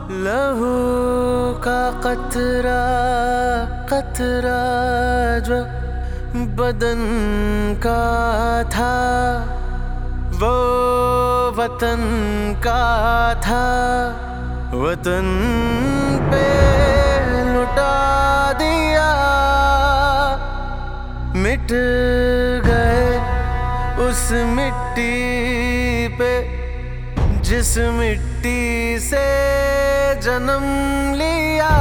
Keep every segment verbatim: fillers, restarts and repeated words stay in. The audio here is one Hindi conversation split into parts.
लहू का कतरा कतरा जो बदन का था वो वतन का था। वतन पे लुटा दिया, मिट गए उस मिट्टी पे जिस मिट्टी से जन्म लिया।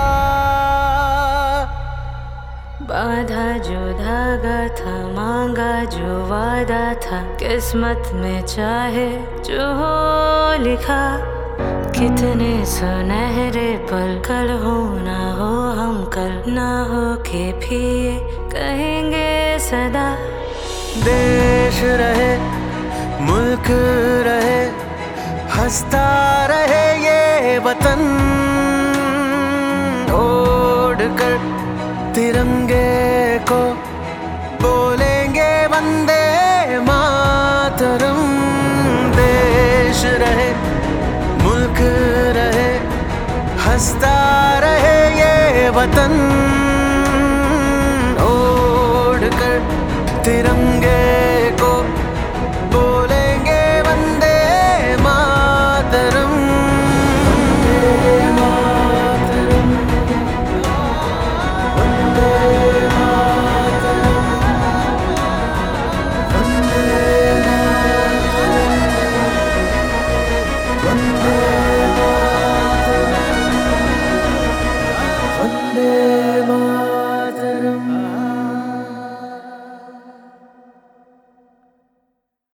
बांधा जो धागा था, मांगा जो वादा था, किस्मत में चाहे जो हो लिखा। कितने सुनहरे पल कल हो ना हो हम कल, ना हो के भी कहेंगे सदा। देश रहे मुल्क रहे, हंसता रहे ये वतन। ओढ़ कर तिरंगे को बोलेंगे वंदे मातरम। देश रहे मुल्क रहे, हंसता रहे ये वतन। ओढ़ कर तिरंगे